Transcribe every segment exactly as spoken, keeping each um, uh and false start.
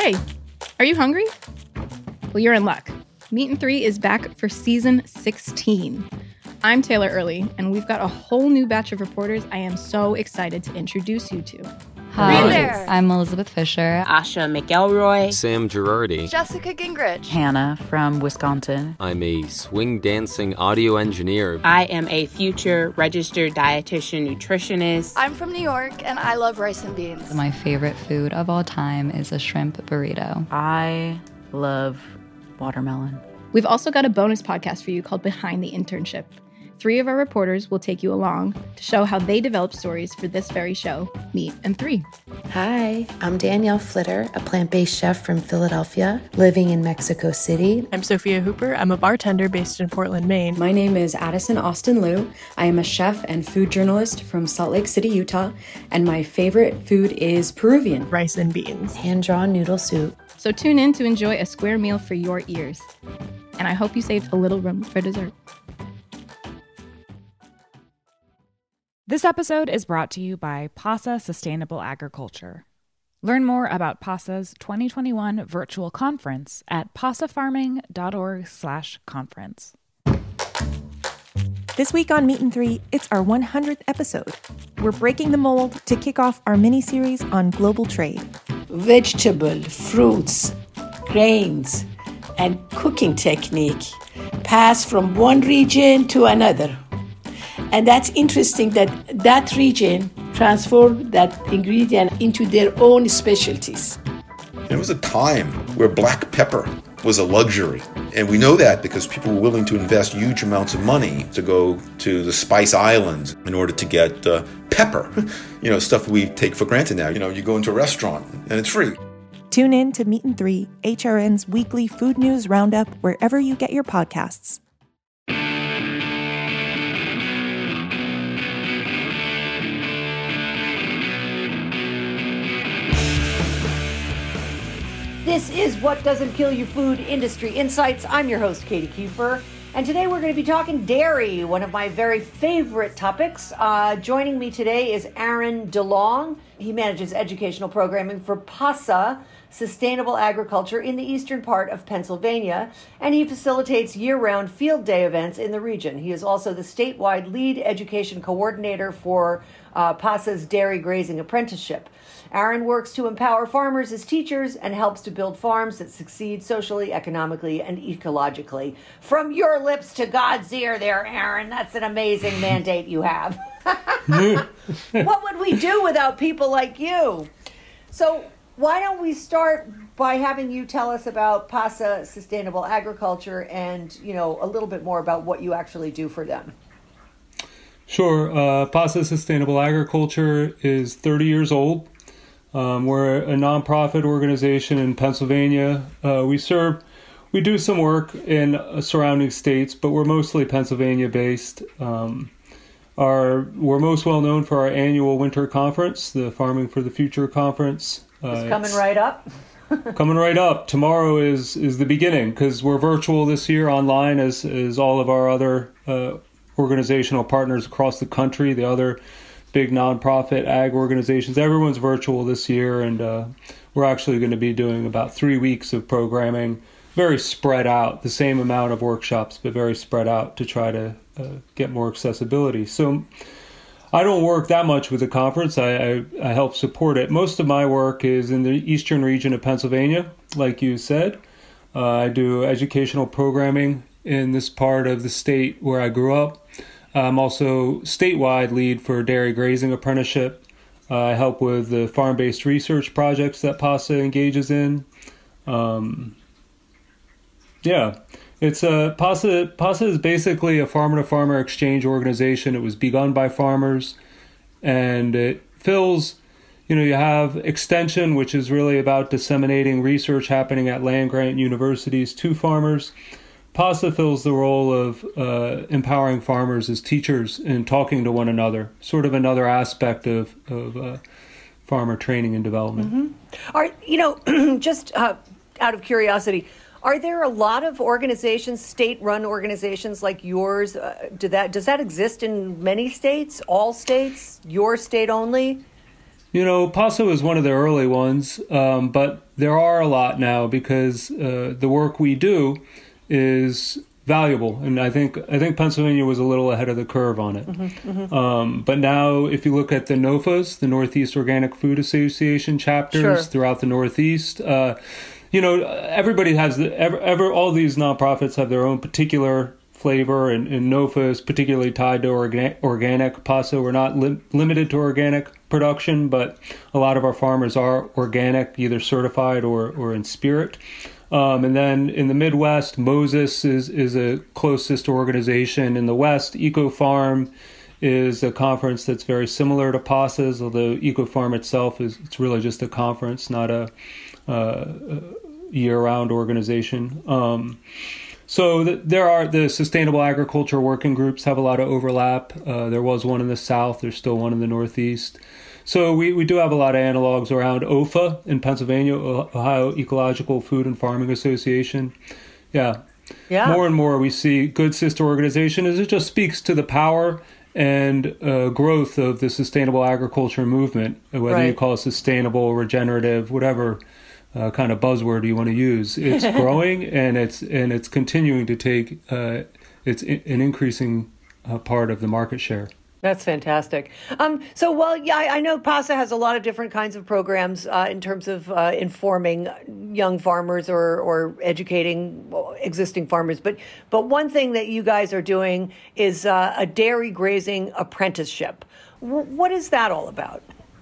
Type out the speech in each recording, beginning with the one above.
Hey, are you hungry? Well, you're in luck. Meat and Three is back for season sixteen. I'm Taylor Early, and we've got a whole new batch of reporters I am so excited to introduce you to. Hi, there. I'm Elizabeth Fisher. Asha McElroy. Sam Girardi. Jessica Gingrich. Hannah from Wisconsin. I'm a swing dancing audio engineer. I am a future registered dietitian nutritionist. I'm from New York, and I love rice and beans. My favorite food of all time is a shrimp burrito. I love watermelon. We've also got a bonus podcast for you called Behind the Internship. Three of our reporters will take you along to show how they developed stories for this very show, Meat and Three. Hi, I'm Danielle Flitter, a plant-based chef from Philadelphia, living in Mexico City. I'm Sophia Hooper. I'm a bartender based in Portland, Maine. My name is Addison Austin Liu. I am a chef and food journalist from Salt Lake City, Utah, and my favorite food is Peruvian. Rice and beans. Hand-drawn noodle soup. So tune in to enjoy a square meal for your ears. And I hope you saved a little room for dessert. This episode is brought to you by PASA Sustainable Agriculture. Learn more about PASA's twenty twenty-one virtual conference at pasafarming.org slash conference. This week on Meat and Three, it's our one hundredth episode. We're breaking the mold to kick off our mini-series on global trade. Vegetable, fruits, grains, and cooking technique pass from one region to another. And that's interesting that that region transformed that ingredient into their own specialties. There was a time where black pepper was a luxury. And we know that because people were willing to invest huge amounts of money to go to the Spice Islands in order to get uh, pepper. You know, stuff we take for granted now. You know, you go into a restaurant and it's free. Tune in to Meat and Three, H R N's weekly food news roundup, wherever you get your podcasts. This is What Doesn't Kill You Food Industry Insights. I'm your host, Katie Kiefer. And today we're going to be talking dairy, one of my very favorite topics. Uh, joining me today is Aaron DeLong. He manages educational programming for PASA, Sustainable Agriculture, in the eastern part of Pennsylvania. And he facilitates year-round field day events in the region. He is also the statewide lead education coordinator for uh, PASA's Dairy Grazing Apprenticeship. Aaron works to empower farmers as teachers and helps to build farms that succeed socially, economically, and ecologically. From your lips to God's ear there, Aaron. That's an amazing mandate you have. What would we do without people like you? So why don't we start by having you tell us about PASA Sustainable Agriculture and, you know, a little bit more about what you actually do for them. Sure. Uh, PASA Sustainable Agriculture is thirty years old. Um, we're a nonprofit organization in Pennsylvania. Uh, we serve, we do some work in uh, surrounding states, but we're mostly Pennsylvania-based. Um, our we're most well known for our annual winter conference, the Farming for the Future conference. Uh, it's coming it's right up. coming right up. Tomorrow is is the beginning because we're virtual this year, online as as all of our other uh, organizational partners across the country. The other big nonprofit ag organizations. Everyone's virtual this year, and uh, we're actually going to be doing about three weeks of programming, very spread out, the same amount of workshops, but very spread out to try to uh, get more accessibility. So I don't work that much with the conference. I, I, I help support it. Most of my work is in the eastern region of Pennsylvania, like you said. Uh, I do educational programming in this part of the state where I grew up. I'm also statewide lead for Dairy Grazing Apprenticeship. Uh, I help with the farm-based research projects that PASA engages in. Um, yeah, it's a PASA. PASA is basically a farmer-to-farmer exchange organization. It was begun by farmers, and it fills. You know, you have extension, which is really about disseminating research happening at land-grant universities to farmers. PASA fills the role of uh, empowering farmers as teachers and talking to one another, sort of another aspect of, of uh, farmer training and development. Mm-hmm. Are, you know, just uh, out of curiosity, are there a lot of organizations, state-run organizations like yours? Uh, do that, does that exist in many states, all states, your state only? You know, Paso is one of the early ones, um, but there are a lot now because uh, the work we do is valuable, and I think I think Pennsylvania was a little ahead of the curve on it. Mm-hmm, mm-hmm. Um, but now, if you look at the N O F As, the Northeast Organic Food Association chapters Sure. throughout the Northeast, uh, you know, everybody has the ever, ever all these nonprofits have their own particular flavor, and, and N O F A is particularly tied to orga- organic. Paso, we're not li- limited to organic production, but a lot of our farmers are organic, either certified or, or in spirit. Um, and then in the Midwest, Moses is, is a close sister organization. In the West, EcoFarm is a conference that's very similar to PASA's, although EcoFarm itself is it's really just a conference, not a, uh, a year-round organization. Um, so th- there are the Sustainable Agriculture Working Groups have a lot of overlap. Uh, there was one in the South. There's still one in the Northeast. So we, we do have a lot of analogs around O F A in Pennsylvania, Ohio Ecological Food and Farming Association. Yeah. Yeah. More and more we see good sister organization as it just speaks to the power and uh, growth of the sustainable agriculture movement, whether Right. you call it sustainable, regenerative, whatever uh, kind of buzzword you want to use. It's growing and it's and it's continuing to take uh, it's an increasing uh, part of the market share. That's fantastic. Um, so, well, yeah, I, I know PASA has a lot of different kinds of programs uh, in terms of uh, informing young farmers or, or educating existing farmers. But but one thing that you guys are doing is uh, a dairy grazing apprenticeship. W- what is that all about?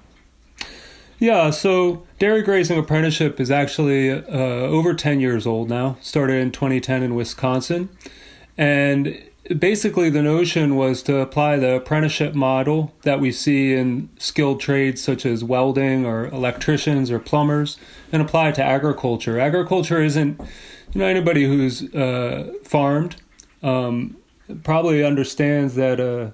Yeah, so Dairy Grazing Apprenticeship is actually uh, over ten years old now. Started in twenty ten in Wisconsin. And basically, the notion was to apply the apprenticeship model that we see in skilled trades such as welding or electricians or plumbers and apply it to agriculture. Agriculture isn't, you know, anybody who's uh, farmed um, probably understands that uh,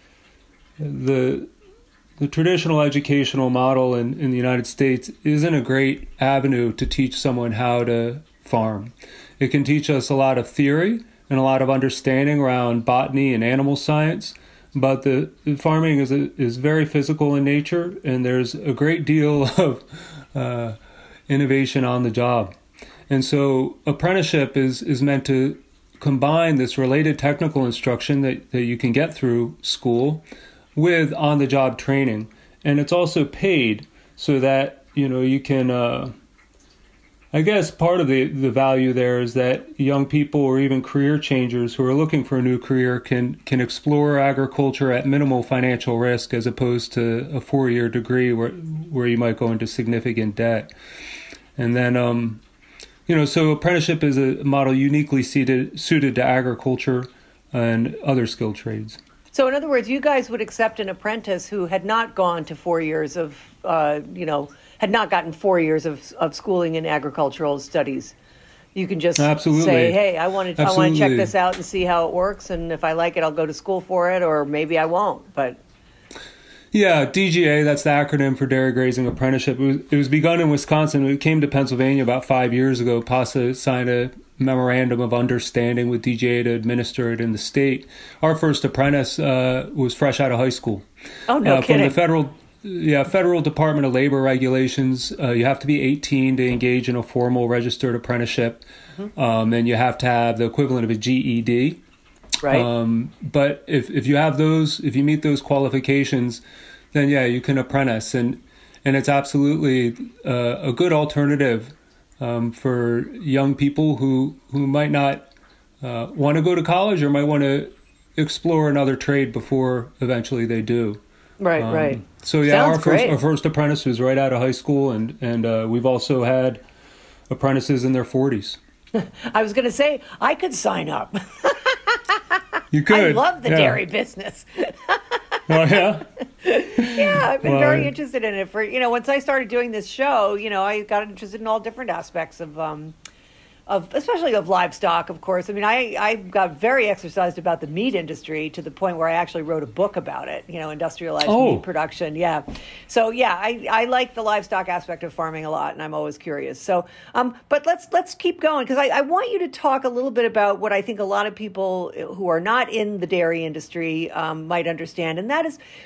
the the traditional educational model in, in the United States isn't a great avenue to teach someone how to farm. It can teach us a lot of theory and a lot of understanding around botany and animal science, but the, the farming is a, is very physical in nature, and there's a great deal of uh, innovation on the job. And so apprenticeship is is meant to combine this related technical instruction that, that you can get through school with on-the-job training. And it's also paid so that, you know, you can... Uh, I guess part of the, the value there is that young people or even career changers who are looking for a new career can can explore agriculture at minimal financial risk as opposed to a four-year degree where where you might go into significant debt. And then, um, you know, so apprenticeship is a model uniquely suited, suited to agriculture and other skilled trades. So, in other words, you guys would accept an apprentice who had not gone to four years of, uh, you know, had not gotten four years of, of schooling in agricultural studies. You can just Absolutely. say, hey, I want to I want to check Absolutely. this out and see how it works. And if I like it, I'll go to school for it, or maybe I won't. But Yeah, D G A, that's the acronym for Dairy Grazing Apprenticeship. It was, it was begun in Wisconsin. It came to Pennsylvania about five years ago. PASA signed a memorandum of understanding with D G A to administer it in the state. Our first apprentice uh, was fresh out of high school. Oh, no uh, kidding. From the federal, yeah, federal Department of Labor regulations, uh, you have to be eighteen to engage in a formal registered apprenticeship, mm-hmm. um, and you have to have the equivalent of a G E D. Right. Um, but if, if you have those, if you meet those qualifications, then yeah, you can apprentice, and and it's absolutely uh, a good alternative um, for young people who who might not uh, want to go to college or might want to explore another trade before eventually they do. Right, um, right. So yeah, Sounds our first great. our first apprentice was right out of high school, and and uh, we've also had apprentices in their forties. I was going to say, I could sign up. You could. I love the yeah. dairy business. Oh yeah. Yeah, I've been Well, very interested in it. For you know, once I started doing this show, you know, I got interested in all different aspects of, um, of especially of livestock. Of course, I mean, I I got very exercised about the meat industry to the point where I actually wrote a book about it. You know, industrialized Oh. meat production. Yeah, so yeah, I I like the livestock aspect of farming a lot, and I'm always curious. So, um, but let's let's keep going because I, I want you to talk a little bit about what I think a lot of people who are not in the dairy industry um, might understand, and that is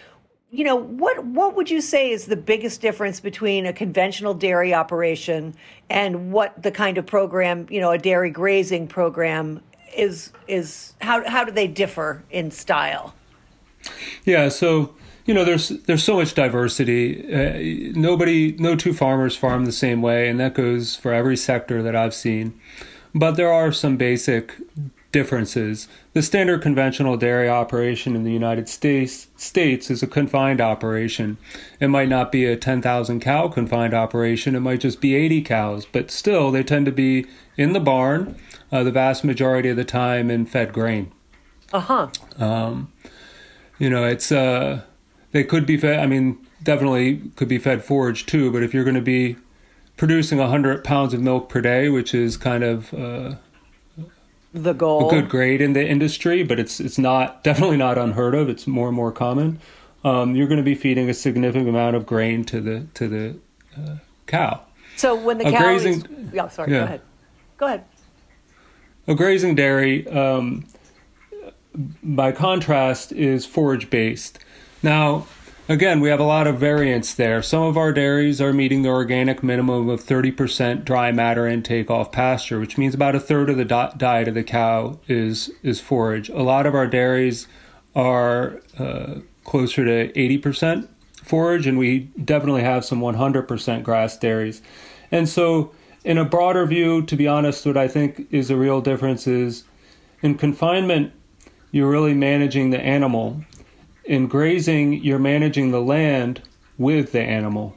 you know, what what would you say is the biggest difference between a conventional dairy operation and what the kind of program, you know, a dairy grazing program is? Is how how do they differ in style? Yeah, so you know, there's there's so much diversity. Uh, nobody, no two farmers farm the same way, and that goes for every sector that I've seen. But there are some basic differences. The standard conventional dairy operation in the United States States is a confined operation. It might not be a ten thousand cow confined operation. It might just be eighty cows, but still they tend to be in the barn uh, the vast majority of the time and fed grain. Uh-huh. Um, you know, it's, uh, they could be fed, I mean, definitely could be fed forage too, but if you're going to be producing one hundred pounds of milk per day, which is kind of, uh, the goal, a good grade in the industry, but it's it's not definitely not unheard of. It's more and more common. Um, you're going to be feeding a significant amount of grain to the to the uh, cow. So when the a cow grazing, is, yeah, sorry, yeah. go ahead. Go ahead. A grazing dairy, um, by contrast, is forage based. Now, again, we have a lot of variance there. Some of our dairies are meeting the organic minimum of thirty percent dry matter intake off pasture, which means about a third of the di- diet of the cow is is forage. A lot of our dairies are uh, closer to eighty percent forage, and we definitely have some one hundred percent grass dairies. And so, in a broader view, to be honest, what I think is a real difference is in confinement, you're really managing the animal. In grazing, you're managing the land with the animal.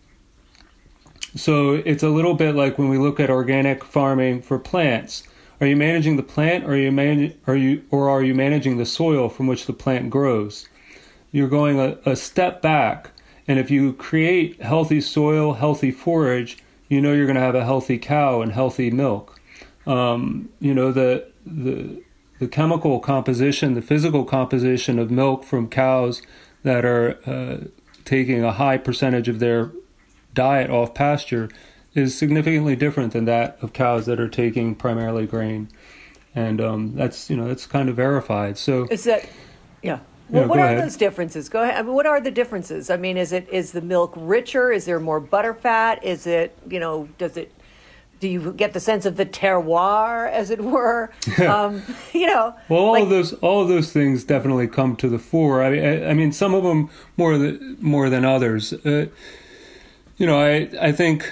So it's a little bit like when we look at organic farming for plants. Are you managing the plant, or are you man- are you or are you managing the soil from which the plant grows? You're going a, a step back, and if you create healthy soil, healthy forage, you know you're going to have a healthy cow and healthy milk. Um, you know the the The chemical composition, the physical composition of milk from cows that are uh, taking a high percentage of their diet off pasture is significantly different than that of cows that are taking primarily grain, and um, that's you know that's kind of verified. So is that yeah? Well, yeah, what are ahead. those differences? Go ahead. I mean, what are the differences? I mean, is it is the milk richer? Is there more butter fat? Is it you know does it Do you get the sense of the terroir, as it were? um, you know, well, all like, of those, all of those things definitely come to the fore. I mean, I, I mean, some of them more than more than others. Uh, you know, I I think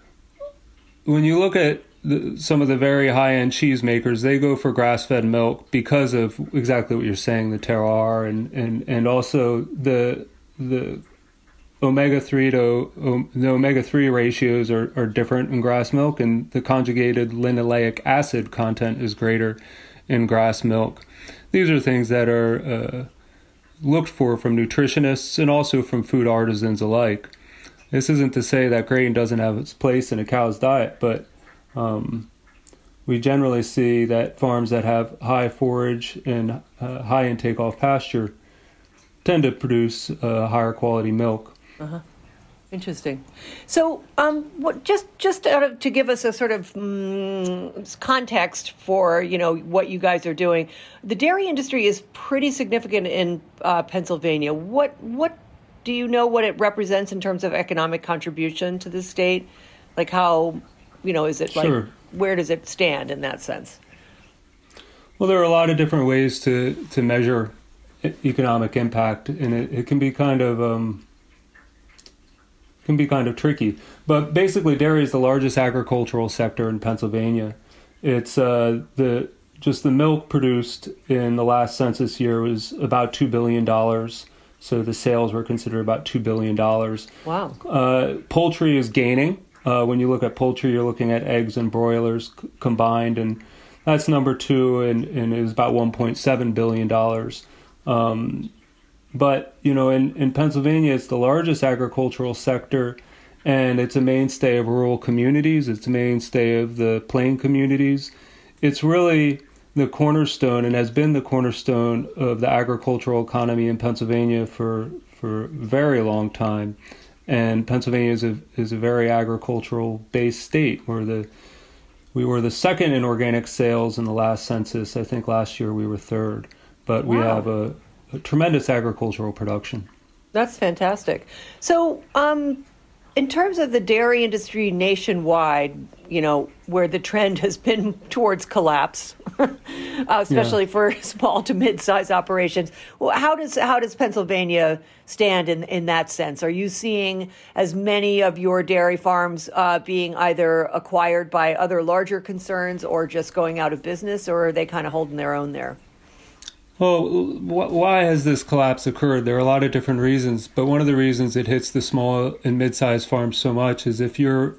when you look at the, some of the very high-end cheese makers, they go for grass-fed milk because of exactly what you're saying, the terroir, and and and also the the. omega three to um, the omega three ratios are, are different in grass milk, and the conjugated linoleic acid content is greater in grass milk. These are things that are uh, looked for from nutritionists and also from food artisans alike. This isn't to say that grain doesn't have its place in a cow's diet, but um, we generally see that farms that have high forage and uh, high intake off pasture tend to produce uh, higher quality milk. Uh-huh. Interesting. So, um, what just just out of, to give us a sort of um, context for you know what you guys are doing, the dairy industry is pretty significant in uh, Pennsylvania. What what do you know what it represents in terms of economic contribution to the state? Like how you know is it like Sure. where does it stand in that sense? Well, there are a lot of different ways to to measure economic impact, and it, it can be kind of um, can be kind of tricky. But basically, dairy is the largest agricultural sector in Pennsylvania. It's uh, the just the milk produced in the last census year was about two billion dollars. So the sales were considered about two billion dollars. Wow. Uh, poultry is gaining. Uh, when you look at poultry, you're looking at eggs and broilers c- combined, and that's number two, and, and is about one point seven billion dollars. Um, but, you know, in, in Pennsylvania, it's the largest agricultural sector, and it's a mainstay of rural communities. It's a mainstay of the plain communities. It's really the cornerstone, and has been the cornerstone of the agricultural economy in Pennsylvania for for a very long time. And Pennsylvania is a is a very agricultural based state. We're the we were the second in organic sales in the last census. I think last year we were third, but we Wow. have a, a tremendous agricultural production. That's fantastic. So, um, in terms of the dairy industry nationwide, you know, where the trend has been towards collapse, uh, especially yeah. for small to mid-sized operations, well, how does how does Pennsylvania stand in, in that sense? Are you seeing as many of your dairy farms uh, being either acquired by other larger concerns or just going out of business, or are they kind of holding their own there? Well, wh- why has this collapse occurred? There are a lot of different reasons, but one of the reasons it hits the small and mid-sized farms so much is if you're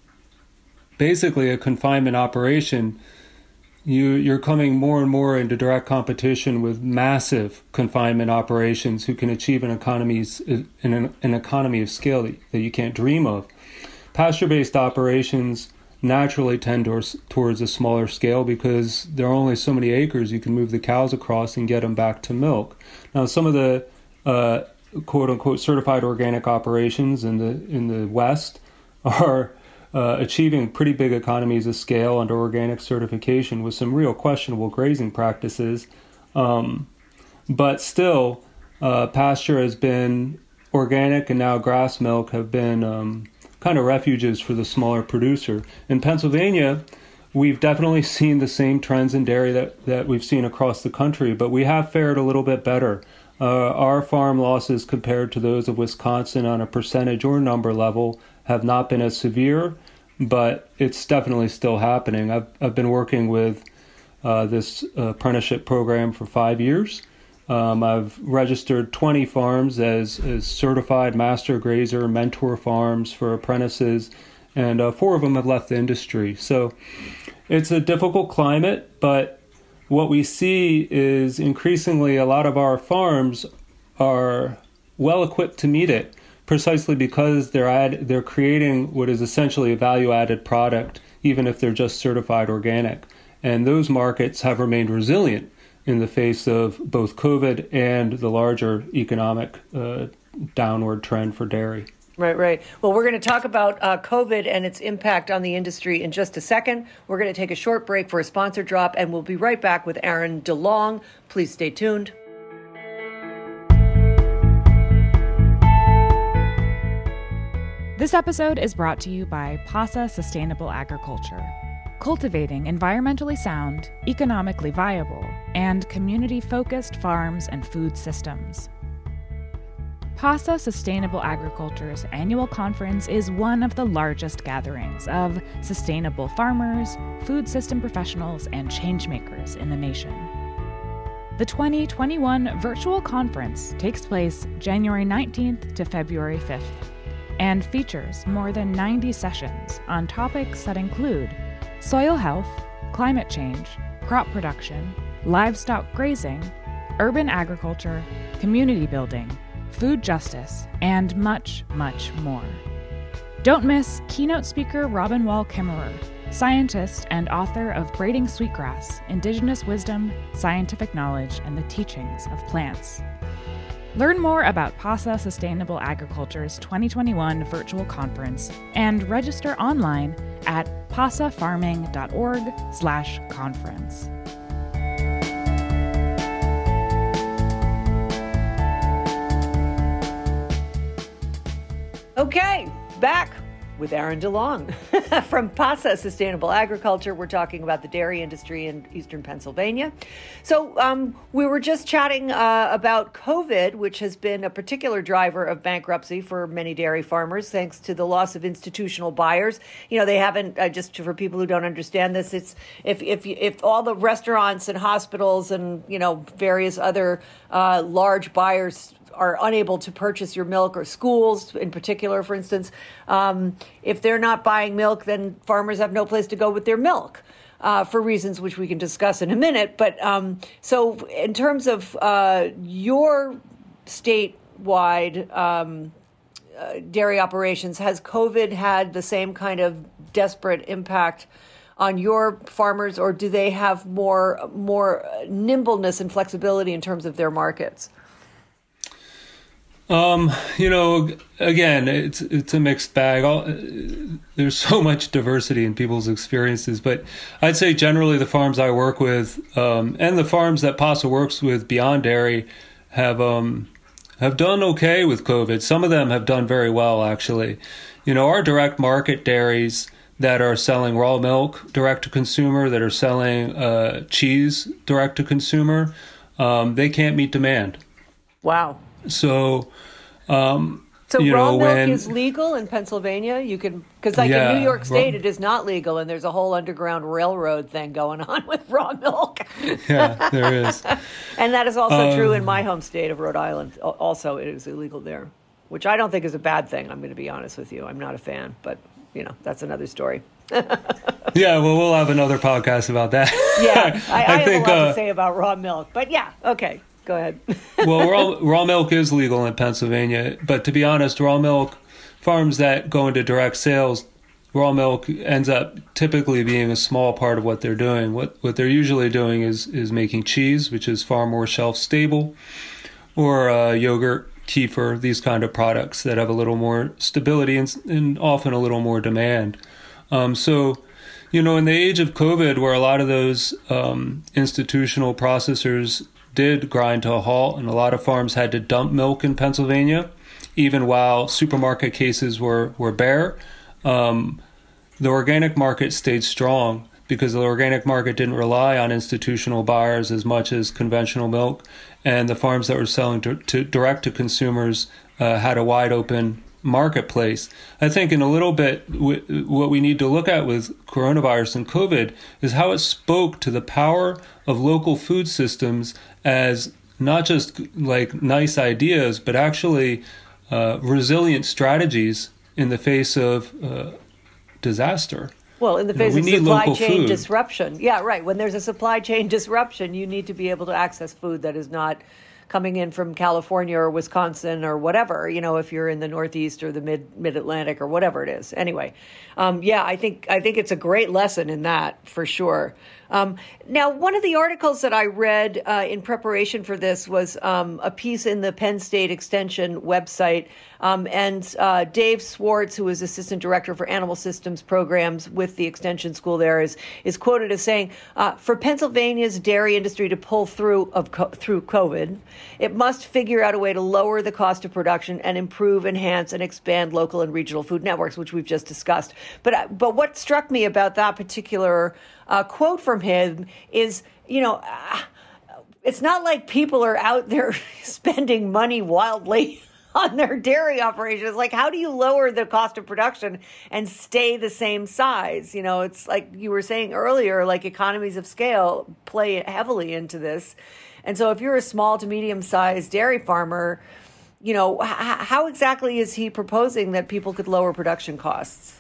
basically a confinement operation, you, you're coming more and more into direct competition with massive confinement operations who can achieve an economies an, an economy of scale that, that you can't dream of. Pasture-based operations naturally tend towards, towards a smaller scale because there are only so many acres you can move the cows across and get them back to milk. Now, some of the uh, quote-unquote certified organic operations in the in the West are uh, achieving pretty big economies of scale under organic certification with some real questionable grazing practices. Um, but still, uh, pasture has been organic and now grass milk have been um, kind of refuges for the smaller producer. In Pennsylvania, we've definitely seen the same trends in dairy that, that we've seen across the country, but we have fared a little bit better. Uh, our farm losses compared to those of Wisconsin on a percentage or number level have not been as severe, but it's definitely still happening. I've, I've been working with uh, this uh, apprenticeship program for five years. Um, I've registered twenty farms as, as certified master grazer mentor farms for apprentices, and uh, four of them have left the industry. So it's a difficult climate, but what we see is increasingly a lot of our farms are well equipped to meet it, precisely because they're ad- they're creating what is essentially a value-added product, even if they're just certified organic. And those markets have remained resilient in the face of both COVID and the larger economic uh, downward trend for dairy. Right, right. Well, we're going to talk about uh, COVID and its impact on the industry in just a second. We're going to take a short break for a sponsor drop, and we'll be right back with Aaron DeLong. Please stay tuned. This episode is brought to you by PASA Sustainable Agriculture, cultivating environmentally sound, economically viable, and community-focused farms and food systems. PASA Sustainable Agriculture's annual conference is one of the largest gatherings of sustainable farmers, food system professionals, and changemakers in the nation. The twenty twenty-one virtual conference takes place January nineteenth to February fifth and features more than ninety sessions on topics that include soil health, climate change, crop production, livestock grazing, urban agriculture, community building, food justice, and much, much more. Don't miss keynote speaker Robin Wall Kimmerer, scientist and author of Braiding Sweetgrass, Indigenous Wisdom, Scientific Knowledge, and the Teachings of Plants. Learn more about PASA Sustainable Agriculture's twenty twenty-one virtual conference and register online at pasafarming.org slash conference. Okay, back with Aaron DeLong from PASA Sustainable Agriculture. We're talking about the dairy industry in eastern Pennsylvania. So um, we were just chatting uh, about COVID, which has been a particular driver of bankruptcy for many dairy farmers, thanks to the loss of institutional buyers. You know, they haven't, uh, just for people who don't understand this, it's if if if all the restaurants and hospitals and, you know, various other uh, large buyers are unable to purchase your milk, or schools in particular, for instance, um, if they're not buying milk, then farmers have no place to go with their milk uh, for reasons which we can discuss in a minute. But um, so in terms of uh, your statewide um, uh, dairy operations, has COVID had the same kind of desperate impact on your farmers, or do they have more more nimbleness and flexibility in terms of their markets? Um, you know, again, it's it's a mixed bag. All, there's so much diversity in people's experiences, but I'd say generally the farms I work with um, and the farms that PASA works with beyond dairy have um, have done okay with COVID. Some of them have done very well, actually. You know, our direct market dairies that are selling raw milk direct to consumer, that are selling uh, cheese direct to consumer, um, they can't meet demand. Wow. So, um, so you raw know, milk when, is legal in Pennsylvania? You can, because like yeah, in New York State, raw, it is not legal, and there's a whole underground railroad thing going on with raw milk. Yeah, there is. And that is also um, true in my home state of Rhode Island. Also, it is illegal there, which I don't think is a bad thing. I'm going to be honest with you. I'm not a fan, but, you know, that's another story. Yeah, well, we'll have another podcast about that. Yeah, I, I, I think, have a lot uh, to say about raw milk, but yeah, okay. Go ahead. Well, raw, raw milk is legal in Pennsylvania, but to be honest, raw milk farms that go into direct sales, raw milk ends up typically being a small part of what they're doing. What what they're usually doing is is making cheese, which is far more shelf stable, or uh, yogurt, kefir, these kind of products that have a little more stability and, and often a little more demand. Um, so, you know, in the age of COVID, where a lot of those um, institutional processors did grind to a halt, and a lot of farms had to dump milk in Pennsylvania, even while supermarket cases were, were bare, um, the organic market stayed strong because the organic market didn't rely on institutional buyers as much as conventional milk, and the farms that were selling to, to direct to consumers uh, had a wide open marketplace. I think in a little bit, w- what we need to look at with coronavirus and COVID is how it spoke to the power of local food systems as not just like nice ideas, but actually uh, resilient strategies in the face of uh, disaster. Well, in the face you know, of supply chain food. disruption. Yeah, right. When there's a supply chain disruption, you need to be able to access food that is not coming in from California or Wisconsin or whatever, you know, if you're in the Northeast or the mid mid Atlantic or whatever it is. Anyway, um, yeah, I think I think it's a great lesson in that for sure. Um, now, one of the articles that I read uh, in preparation for this was um, a piece in the Penn State Extension website. Um, and uh, Dave Swartz, who is Assistant Director for Animal Systems Programs with the Extension School there, is, is quoted as saying, uh, for Pennsylvania's dairy industry to pull through of co- through COVID, it must figure out a way to lower the cost of production and improve, enhance, and expand local and regional food networks, which we've just discussed. But, but what struck me about that particular uh, quote from him is, you know, uh, it's not like people are out there spending money wildly on their dairy operations. Like, how do you lower the cost of production and stay the same size? You know, it's like you were saying earlier, like economies of scale play heavily into this. And so if you're a small to medium sized dairy farmer, you know, h- how exactly is he proposing that people could lower production costs?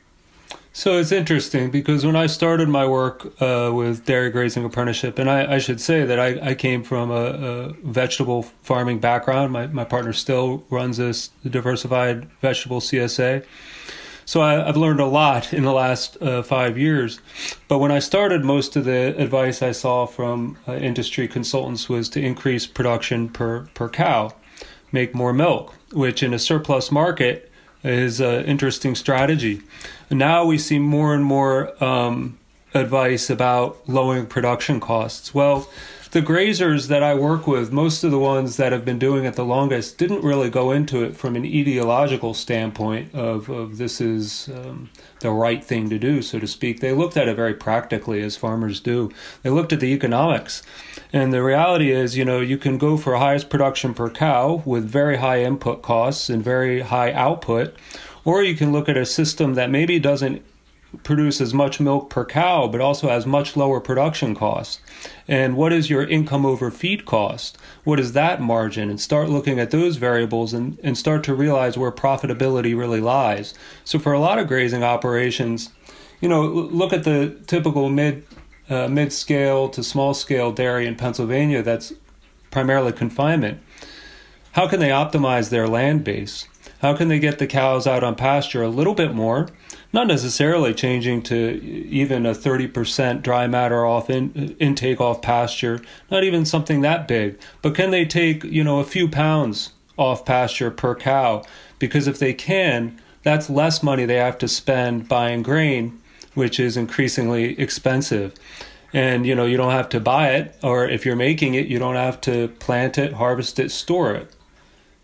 So it's interesting because when I started my work uh, with Dairy Grazing Apprenticeship, and I, I should say that I, I came from a, a vegetable farming background. My, my partner still runs this diversified vegetable C S A. So I, I've learned a lot in the last uh, five years. But when I started, most of the advice I saw from uh, industry consultants was to increase production per, per cow, make more milk, which in a surplus market is an interesting strategy. Now we see more and more um, advice about lowering production costs. Well, the grazers that I work with, most of the ones that have been doing it the longest, didn't really go into it from an ideological standpoint of, of this is um, the right thing to do, so to speak. They looked at it very practically, as farmers do. They looked at the economics. And the reality is, you know, you can go for highest production per cow with very high input costs and very high output, or you can look at a system that maybe doesn't produce as much milk per cow, but also has much lower production costs. And what is your income over feed cost? What is that margin? And start looking at those variables and, and start to realize where profitability really lies. So for a lot of grazing operations, you know, look at the typical mid, uh, mid-scale to small-scale dairy in Pennsylvania that's primarily confinement. How can they optimize their land base? How can they get the cows out on pasture a little bit more? Not necessarily changing to even a thirty percent dry matter off in, intake off pasture, not even something that big. But can they take, you know, a few pounds off pasture per cow? Because if they can, that's less money they have to spend buying grain, which is increasingly expensive. And, you know, you don't have to buy it, or if you're making it, you don't have to plant it, harvest it, store it.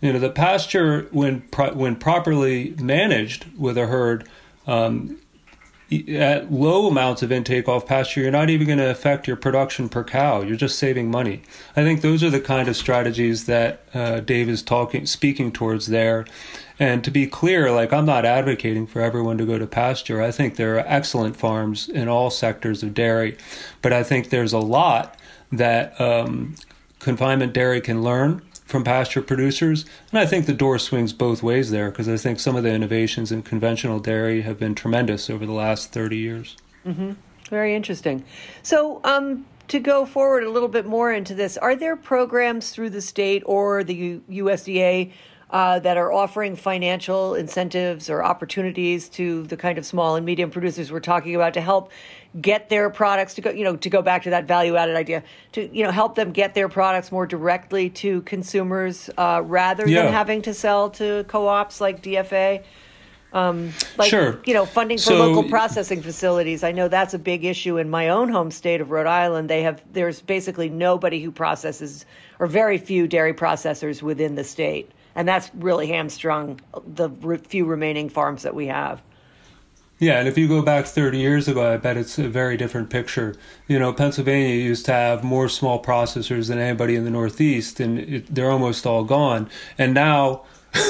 You know, the pasture, when pro- when properly managed with a herd, um, at low amounts of intake off pasture, you're not even going to affect your production per cow. You're just saving money. I think those are the kind of strategies that uh, Dave is talking, speaking towards there. And to be clear, like, I'm not advocating for everyone to go to pasture. I think there are excellent farms in all sectors of dairy, but I think there's a lot that um, confinement dairy can learn from pasture producers. And I think the door swings both ways there, because I think some of the innovations in conventional dairy have been tremendous over the last thirty years. Mm-hmm. Very interesting. So um, to go forward a little bit more into this, are there programs through the state or the U- USDA uh, that are offering financial incentives or opportunities to the kind of small and medium producers we're talking about to help get their products to go, you know, to go back to that value added idea, to, you know, help them get their products more directly to consumers uh, rather yeah. than having to sell to co-ops like D F A? Um, like, sure. you know, funding for so, local processing facilities. I know that's a big issue in my own home state of Rhode Island. They have, there's basically nobody who processes, or very few dairy processors within the state. And that's really hamstrung the re- few remaining farms that we have. Yeah, and if you go back thirty years ago, I bet it's a very different picture. You know, Pennsylvania used to have more small processors than anybody in the Northeast, and it, they're almost all gone. And now,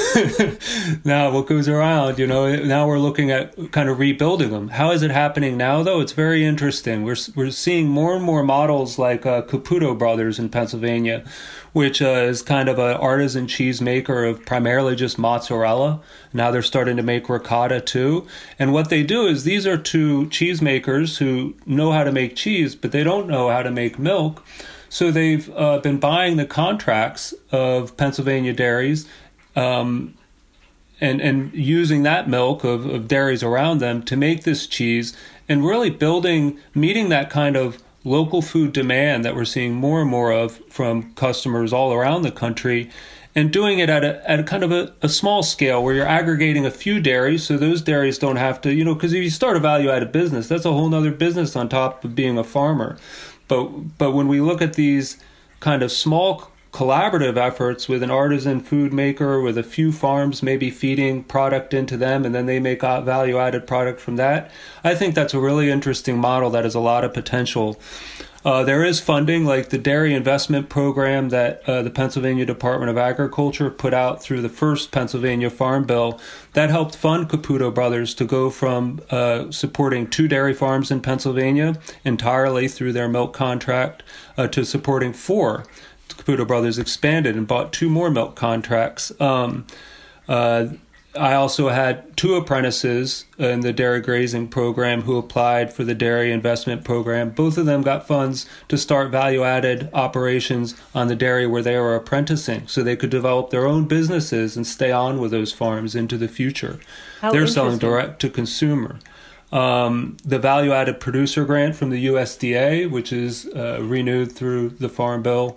now what goes around, you know, now we're looking at kind of rebuilding them. How is it happening now, though? It's very interesting. We're we're seeing more and more models like uh, Caputo Brothers in Pennsylvania, which uh, is kind of an artisan cheese maker of primarily just mozzarella. Now they're starting to make ricotta too. And what they do is, these are two cheesemakers who know how to make cheese, but they don't know how to make milk. So they've uh, been buying the contracts of Pennsylvania dairies um, and, and using that milk of, of dairies around them to make this cheese, and really building, meeting that kind of local food demand that we're seeing more and more of from customers all around the country, and doing it at a, at a kind of a, a small scale where you're aggregating a few dairies, so those dairies don't have to, you know, because if you start a value-added business, that's a whole nother business on top of being a farmer. But but when we look at these kind of small collaborative efforts with an artisan food maker, with a few farms maybe feeding product into them, and then they make a value-added product from that, I think that's a really interesting model that has a lot of potential. Uh, there is funding, like the Dairy Investment Program that uh, the Pennsylvania Department of Agriculture put out through the first Pennsylvania Farm Bill, that helped fund Caputo Brothers to go from uh, supporting two dairy farms in Pennsylvania entirely through their milk contract uh, to supporting four. Caputo Brothers expanded and bought two more milk contracts. Um, uh, I also had two apprentices in the dairy grazing program who applied for the dairy investment program. Both of them got funds to start value-added operations on the dairy where they were apprenticing, so they could develop their own businesses and stay on with those farms into the future. How They're selling direct to consumer. Um, the value-added producer grant from the U S D A, which is uh, renewed through the Farm Bill,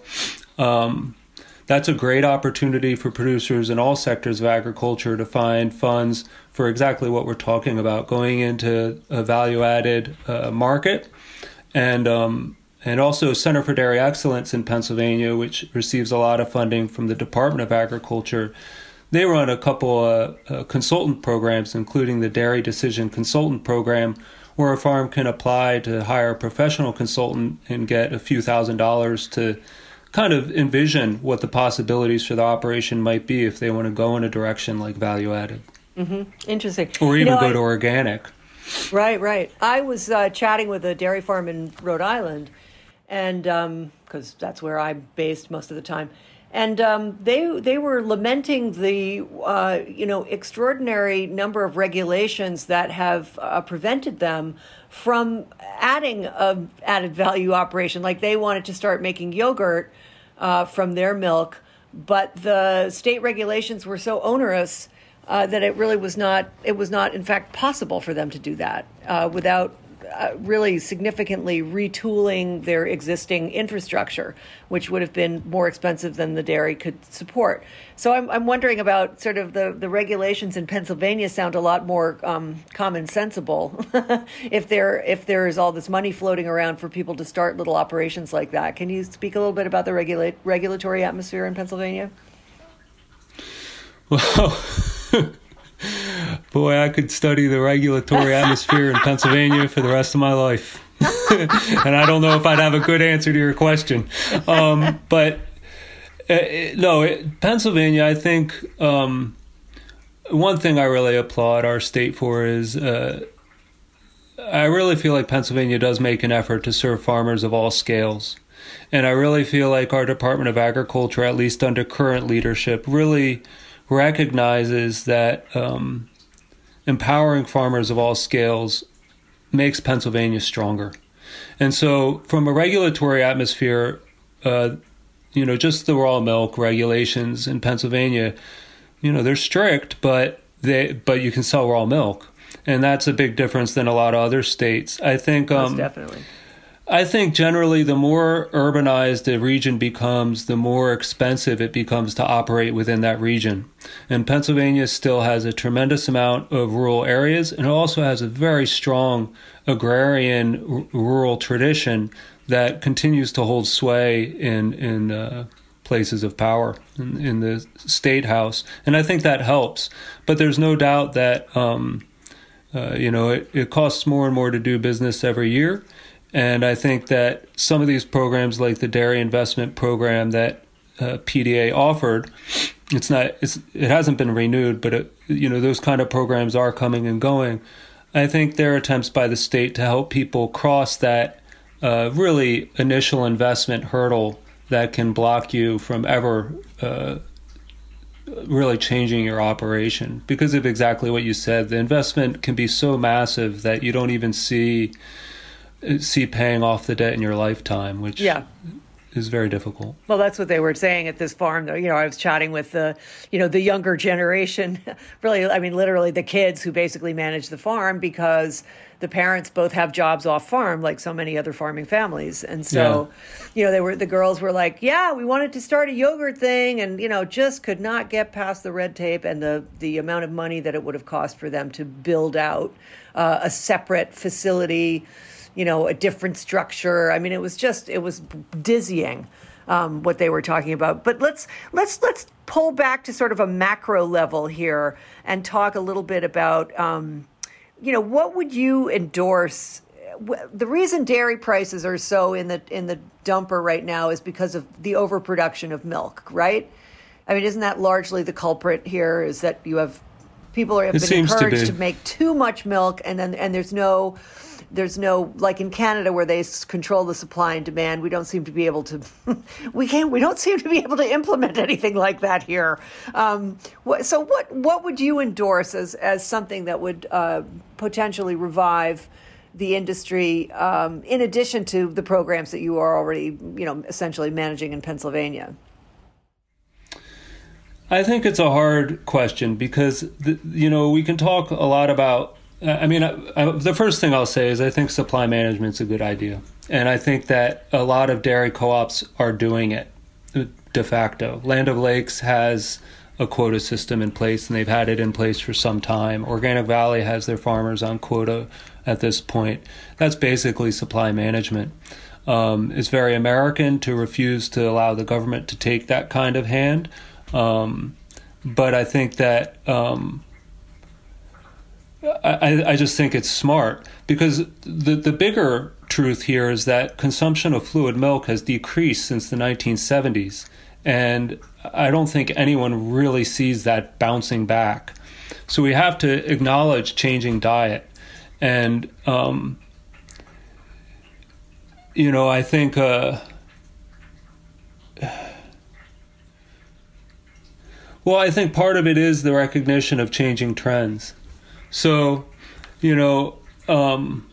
um, that's a great opportunity for producers in all sectors of agriculture to find funds for exactly what we're talking about, going into a value-added uh, market. And um, and also Center for Dairy Excellence in Pennsylvania, which receives a lot of funding from the Department of Agriculture. They run a couple of uh, consultant programs, including the Dairy Decision Consultant Program, where a farm can apply to hire a professional consultant and get a few thousand dollars to kind of envision what the possibilities for the operation might be if they want to go in a direction like value added. Mm-hmm. Interesting. Or even you know, go I, to organic. Right, right. I was uh, chatting with a dairy farm in Rhode Island, and because um, that's where I'm based most of the time. And um, they they were lamenting the uh, you know extraordinary number of regulations that have uh, prevented them from adding a added value operation. Like they wanted to start making yogurt uh, from their milk, but the state regulations were so onerous uh, that it really was not it was not in fact possible for them to do that uh, without uh, really significantly retooling their existing infrastructure, which would have been more expensive than the dairy could support. So I'm, I'm wondering about sort of the, the regulations in Pennsylvania sound a lot more um, common sensible if there if there is all this money floating around for people to start little operations like that. Can you speak a little bit about the regula- regulatory atmosphere in Pennsylvania? Well, boy, I could study the regulatory atmosphere in Pennsylvania for the rest of my life. And I don't know if I'd have a good answer to your question. Um, but uh, no, it, Pennsylvania, I think um, one thing I really applaud our state for is uh, I really feel like Pennsylvania does make an effort to serve farmers of all scales. And I really feel like our Department of Agriculture, at least under current leadership, really recognizes that um, empowering farmers of all scales makes Pennsylvania stronger. And so from a regulatory atmosphere, uh, you know, just the raw milk regulations in Pennsylvania, you know, they're strict, but they but you can sell raw milk. And that's a big difference than a lot of other states. I think um, Most definitely. I think generally the more urbanized a region becomes, the more expensive it becomes to operate within that region. And Pennsylvania still has a tremendous amount of rural areas, and it also has a very strong agrarian r- rural tradition that continues to hold sway in in uh, places of power in, in the state house. And I think that helps. But there's no doubt that um, uh, you know it, it costs more and more to do business every year. And I think that some of these programs, like the dairy investment program that uh, P D A offered, it's not, it's, it hasn't been renewed, but it, you know, those kind of programs are coming and going. I think there are attempts by the state to help people cross that uh, really initial investment hurdle that can block you from ever uh, really changing your operation because of exactly what you said. The investment can be so massive that you don't even see. see paying off the debt in your lifetime, which yeah. is very difficult. Well, that's what they were saying at this farm, though. You know, I was chatting with the, you know, the younger generation, really, I mean, literally the kids who basically manage the farm because the parents both have jobs off farm, like so many other farming families. And so, yeah. you know, they were, the girls were like, yeah, we wanted to start a yogurt thing and, you know, just could not get past the red tape and the, the amount of money that it would have cost for them to build out uh, a separate facility, you know, a different structure. I mean, it was just, it was dizzying um, what they were talking about. But let's let's let's pull back to sort of a macro level here and talk a little bit about, um, you know, what would you endorse? The reason dairy prices are so in the in the dumper right now is because of the overproduction of milk, right? I mean, isn't that largely the culprit here? Is that you have people are have been encouraged to, to make too much milk, and then and there's no. There's no, like in Canada where they control the supply and demand, we don't seem to be able to, we can't, we don't seem to be able to implement anything like that here. Um, so what, what would you endorse as, as something that would uh, potentially revive the industry um, in addition to the programs that you are already, you know, essentially managing in Pennsylvania? I think it's a hard question because, the, you know, we can talk a lot about I mean, I, I, the first thing I'll say is I think supply management's a good idea. And I think that a lot of dairy co-ops are doing it de facto. Land O'Lakes has a quota system in place, and they've had it in place for some time. Organic Valley has their farmers on quota at this point. That's basically supply management. Um, it's very American to refuse to allow the government to take that kind of hand. Um, but I think that... Um, I, I just think it's smart because the, the bigger truth here is that consumption of fluid milk has decreased since the nineteen seventies. And I don't think anyone really sees that bouncing back. So we have to acknowledge changing diet. And, um, you know, I think... Uh, well, I think part of it is the recognition of changing trends. So, you know, um,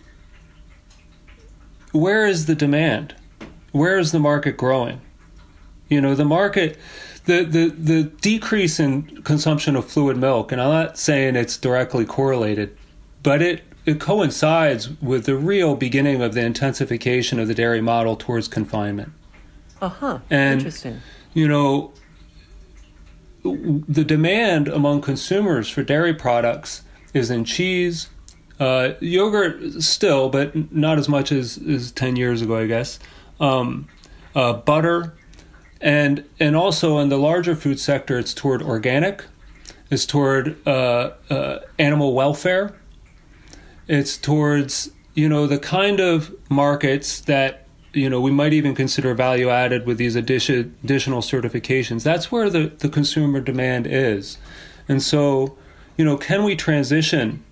where is the demand? Where is the market growing? You know, the market, the, the, the decrease in consumption of fluid milk, and I'm not saying it's directly correlated, but it, it coincides with the real beginning of the intensification of the dairy model towards confinement. Uh-huh. And, interesting. You know, the demand among consumers for dairy products is in cheese, uh, yogurt still, but not as much as, as ten years ago, I guess, um, uh, butter, and and also in the larger food sector, it's toward organic, is toward uh, uh, animal welfare. It's towards, you know, the kind of markets that, you know, we might even consider value added with these addition, additional certifications. That's where the, the consumer demand is. And so, you know, can we transition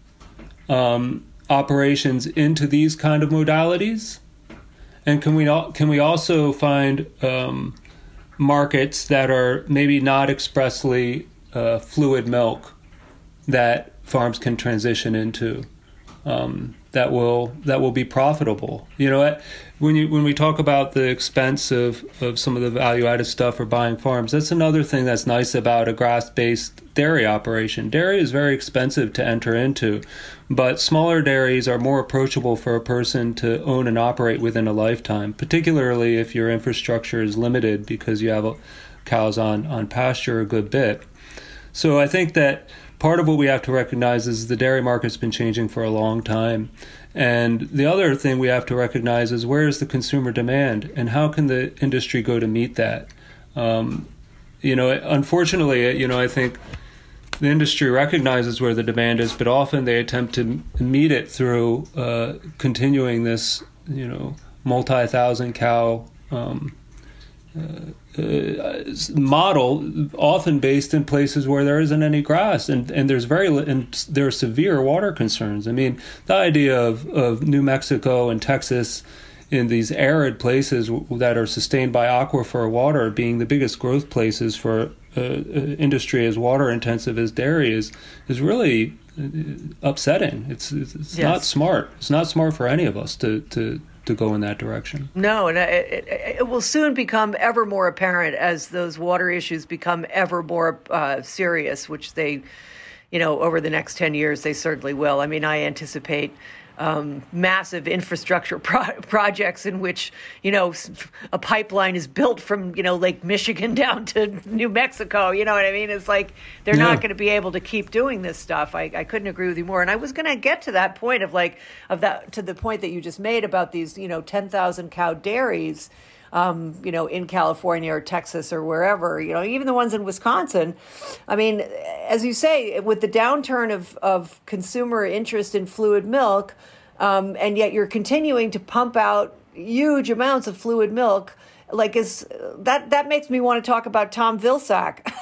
um, operations into these kind of modalities? And can we can we also find um, markets that are maybe not expressly uh, fluid milk that farms can transition into um, that will that will be profitable? You know, when you when we talk about the expense of, of some of the value added stuff for buying farms, that's another thing that's nice about a grass based dairy operation. Dairy is very expensive to enter into, but smaller dairies are more approachable for a person to own and operate within a lifetime, particularly if your infrastructure is limited because you have cows on, on pasture a good bit. So I think that part of what we have to recognize is the dairy market's been changing for a long time. And the other thing we have to recognize is where is the consumer demand and how can the industry go to meet that? Um, you know, unfortunately, you know, I think the industry recognizes where the demand is, but often they attempt to meet it through uh, continuing this, you know, multi-thousand cow um, uh, uh, model, often based in places where there isn't any grass, and, and there's very and there are severe water concerns. I mean, the idea of, of New Mexico and Texas in these arid places that are sustained by aquifer water being the biggest growth places for uh, industry as water intensive as dairy is is really upsetting. It's it's, it's yes. not smart. It's not smart for any of us to to. to go in that direction. No, and it, it, it will soon become ever more apparent as those water issues become ever more uh, serious, which they, you know, over the next ten years, they certainly will. I mean, I anticipate um, massive infrastructure pro- projects in which, you know, a pipeline is built from, you know, Lake Michigan down to New Mexico. You know what I mean? It's like they're yeah. not going to be able to keep doing this stuff. I, I couldn't agree with you more. And I was going to get to that point of like, of that, to the point that you just made about these, you know, ten thousand cow dairies, um, you know, in California or Texas or wherever, you know, even the ones in Wisconsin. I mean, as you say, with the downturn of, of consumer interest in fluid milk, um, and yet you're continuing to pump out huge amounts of fluid milk, like is that, that makes me want to talk about Tom Vilsack.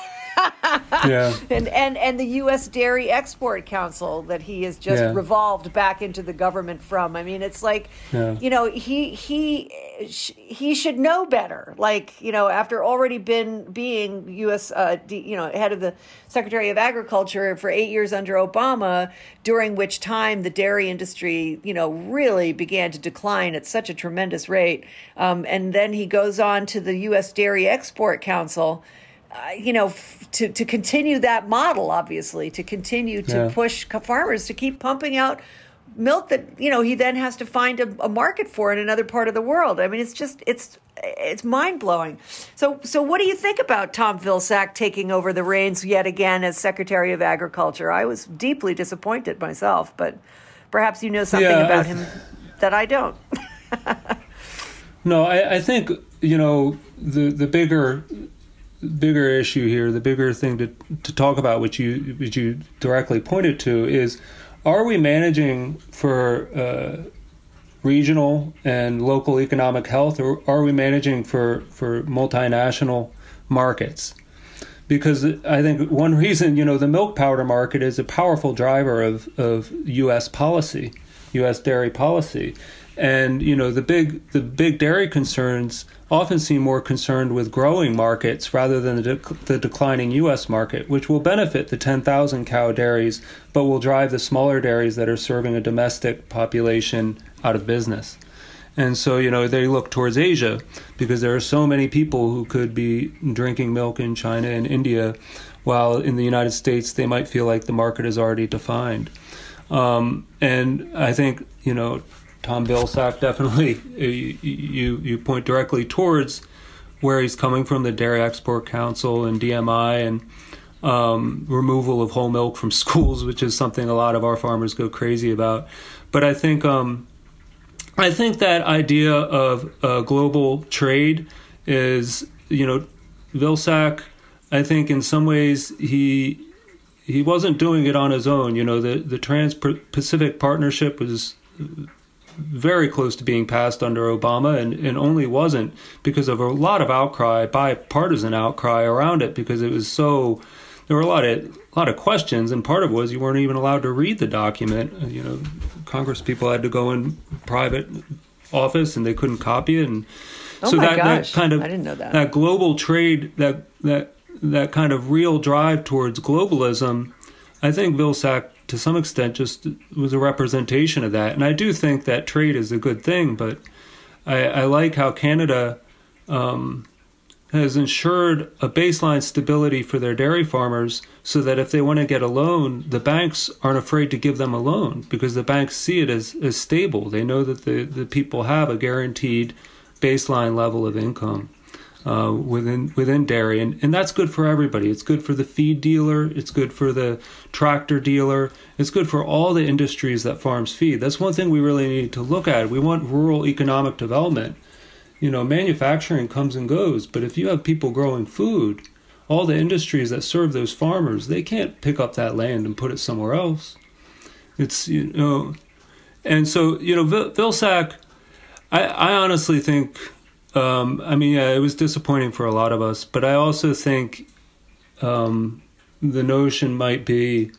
yeah. And, and and the U S Dairy Export Council that he has just yeah. revolved back into the government from. I mean, it's like, yeah. you know, he he he should know better. Like, you know, after already been being U S, uh, you know, head of the Secretary of Agriculture for eight years under Obama, during which time the dairy industry, you know, really began to decline at such a tremendous rate. Um, and then he goes on to the U S Dairy Export Council. Uh, you know, f- to, to continue that model, obviously, to continue to yeah. push farmers to keep pumping out milk that, you know, he then has to find a, a market for in another part of the world. I mean, it's just, it's it's mind-blowing. So so what do you think about Tom Vilsack taking over the reins yet again as Secretary of Agriculture? I was deeply disappointed myself, but perhaps you know something yeah, about th- him that I don't. No, I, I think, you know, the, the bigger... bigger issue here, the bigger thing to to talk about, which you which you directly pointed to, is are we managing for uh, regional and local economic health, or are we managing for, for multinational markets? Because I think one reason, you know, the milk powder market is a powerful driver of, of U S policy, U S dairy policy. And, you know, the big the big dairy concerns often seem more concerned with growing markets rather than the, dec- the declining U S market, which will benefit the ten thousand cow dairies, but will drive the smaller dairies that are serving a domestic population out of business. And so, you know, they look towards Asia because there are so many people who could be drinking milk in China and India, while in the United States they might feel like the market is already defined. Um, and I think, you know, Tom Vilsack definitely, you, you you point directly towards where he's coming from, the Dairy Export Council and D M I and um, removal of whole milk from schools, which is something a lot of our farmers go crazy about. But I think um, I think that idea of uh, global trade is, you know, Vilsack, I think in some ways he he wasn't doing it on his own. You know, the, the Trans-Pacific Partnership was very close to being passed under Obama, and, and only wasn't because of a lot of outcry, bipartisan outcry around it, because it was so, there were a lot of a lot of questions, and part of it was you weren't even allowed to read the document. You know, Congress people had to go in private office and they couldn't copy it, and oh so my that, gosh. that kind of I didn't know that. that global trade, that that that kind of real drive towards globalism, I think Vilsack, to some extent, just was a representation of that. And I do think that trade is a good thing, but I, I like how Canada um, has ensured a baseline stability for their dairy farmers so that if they want to get a loan, the banks aren't afraid to give them a loan because the banks see it as, as stable. They know that the, the people have a guaranteed baseline level of income uh, within within dairy. And, and that's good for everybody. It's good for the feed dealer. It's good for the tractor dealer. It's good for all the industries that farms feed. That's one thing we really need to look at. We want rural economic development. You know, manufacturing comes and goes, but if you have people growing food, all the industries that serve those farmers, they can't pick up that land and put it somewhere else. It's, you know, and so, you know, Vil- Vilsack, I, I honestly think, um, I mean, yeah, it was disappointing for a lot of us, but I also think um, the notion might be,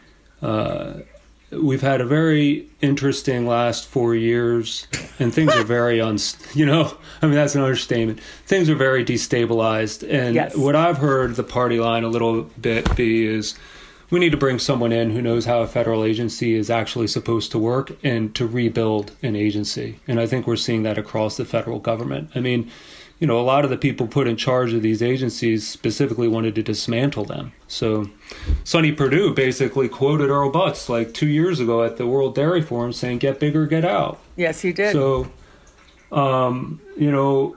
uh, we've had a very interesting last four years, and things are very, uns- you know, I mean, that's an understatement. Things are very destabilized. And yes. What I've heard the party line a little bit be is we need to bring someone in who knows how a federal agency is actually supposed to work and to rebuild an agency. And I think we're seeing that across the federal government. I mean, you know, a lot of the people put in charge of these agencies specifically wanted to dismantle them. So Sonny Perdue basically quoted Earl Butz like two years ago at the World Dairy Forum saying, get bigger, get out. Yes, he did. So, um, you know,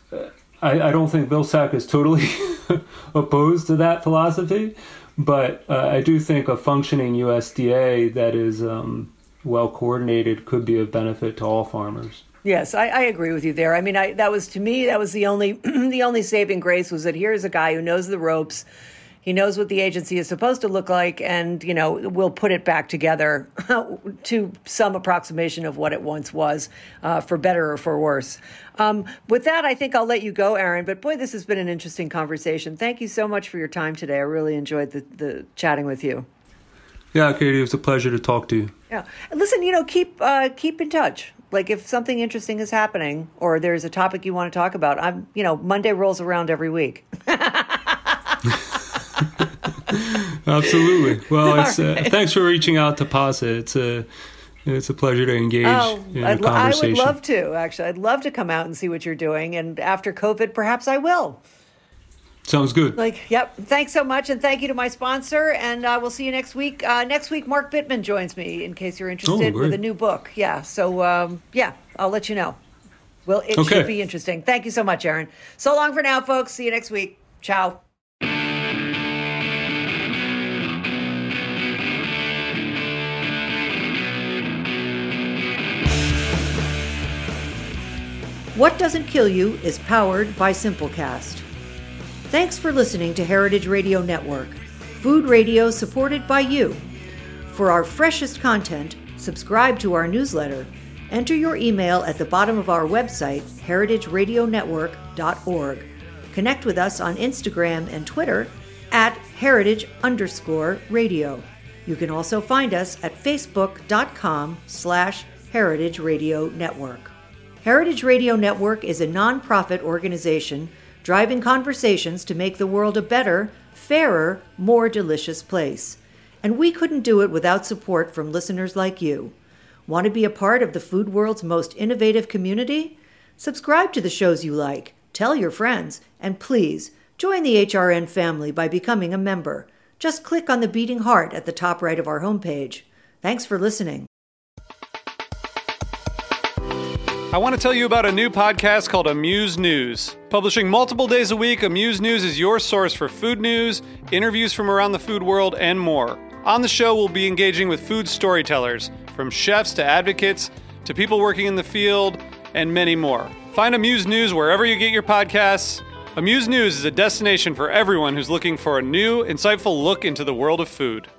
I, I don't think Vilsack is totally opposed to that philosophy, but uh, I do think a functioning U S D A that is um, well coordinated could be of benefit to all farmers. Yes, I, I agree with you there. I mean, I, that was, to me, that was the only the only saving grace was that here's a guy who knows the ropes. He knows what the agency is supposed to look like, and, you know, we'll put it back together to some approximation of what it once was, uh, for better or for worse. Um, with that, I think I'll let you go, Aaron. But boy, this has been an interesting conversation. Thank you so much for your time today. I really enjoyed the, the chatting with you. Yeah, Katie, it was a pleasure to talk to you. Yeah. Listen, you know, keep uh, keep in touch. Like if something interesting is happening or there's a topic you want to talk about, I'm, you know, Monday rolls around every week. Absolutely. Well, it's, right. uh, thanks for reaching out to PASA. It's a, it's a pleasure to engage oh, in I'd, a conversation. I would love to, actually. I'd love to come out and see what you're doing. And after COVID, perhaps I will. Sounds good. Like, yep. Thanks so much. And thank you to my sponsor. And uh, we'll see you next week. Uh, next week, Mark Bittman joins me in case you're interested oh, with a new book. Yeah. So, um, yeah, I'll let you know. Well, it okay. should be interesting. Thank you so much, Aaron. So long for now, folks. See you next week. Ciao. What Doesn't Kill You is powered by Simplecast. Thanks for listening to Heritage Radio Network, food radio supported by you. For our freshest content, subscribe to our newsletter. Enter your email at the bottom of our website, heritage radio network dot org. Connect with us on Instagram and Twitter at heritage underscore radio. You can also find us at facebook.com slash heritage radio network. Heritage Radio Network is a nonprofit organization driving conversations to make the world a better, fairer, more delicious place. And we couldn't do it without support from listeners like you. Want to be a part of the food world's most innovative community? Subscribe to the shows you like, tell your friends, and please join the H R N family by becoming a member. Just click on the beating heart at the top right of our homepage. Thanks for listening. I want to tell you about a new podcast called Amuse News. Publishing multiple days a week, Amuse News is your source for food news, interviews from around the food world, and more. On the show, we'll be engaging with food storytellers, from chefs to advocates to people working in the field, and many more. Find Amuse News wherever you get your podcasts. Amuse News is a destination for everyone who's looking for a new, insightful look into the world of food.